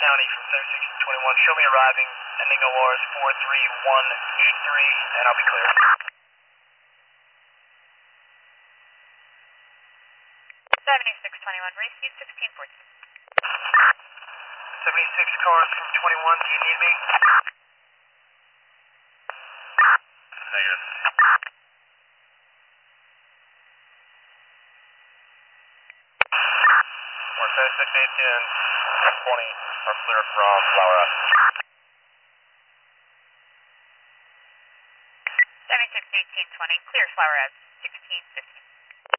County from 7621. Show me arriving, ending ORs 43183, and I'll be clear. 7621, receive 1614. 76 cars from 21, do you need me? Negative. 176 18 20 are clear from Flower House. 761820, clear Flower House 1615.